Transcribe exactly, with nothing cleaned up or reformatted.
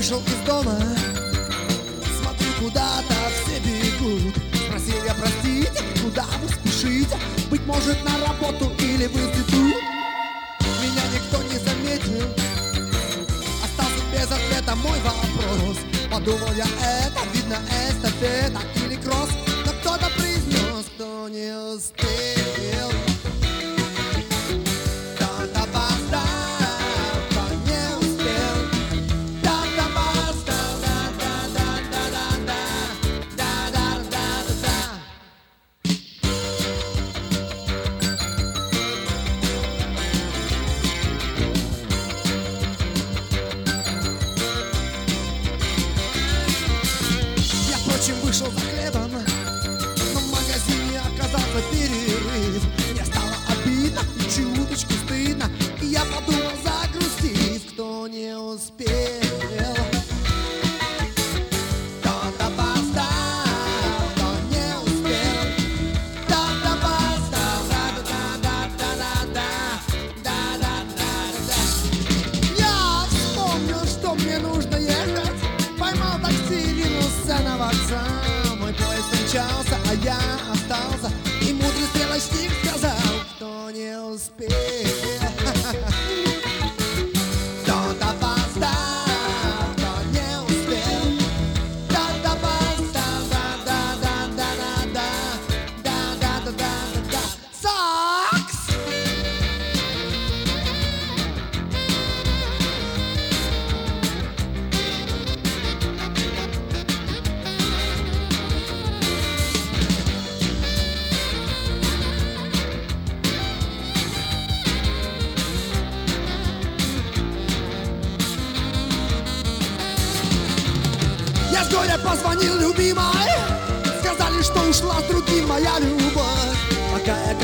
вышел из дома, смотрю, куда-то все бегут. Спросил я, простите, куда вы спешите? Быть может, на работу или в институт? Меня никто не заметил, остался без ответа мой вопрос. Подумал я, это видно эстафета или кросс, но кто-то произнес, кто не успел. Кто-то опоздал, кто не успел. Кто-то опоздал, да-да-да-да-да-да, да-да-да-да-да. Я, впрочем, вышел за хлебом, но в магазине оказался перерыв. Мне стало обидно и чуточку стыдно, и я подумал, загрустив, кто не успел. Кто-то опоздал, кто не успел. Кто-то опоздал, да-да-да-да-да-да, да-да-да-да-да. Я вспомнил, что мне нужно ехать, поймал такси, ринулся на вокзал. Мой поезд мчался, а я остался, и мудрый стрелочник сказал, кто не успел. Кто-то опоздал, кто не успел. Кто-то опоздал, да-да-да-да-да-да, да-да-да-да-да. Сакс! Я с горя позвонил любимой, сказали, что ушла с другим моя любовь. Пока я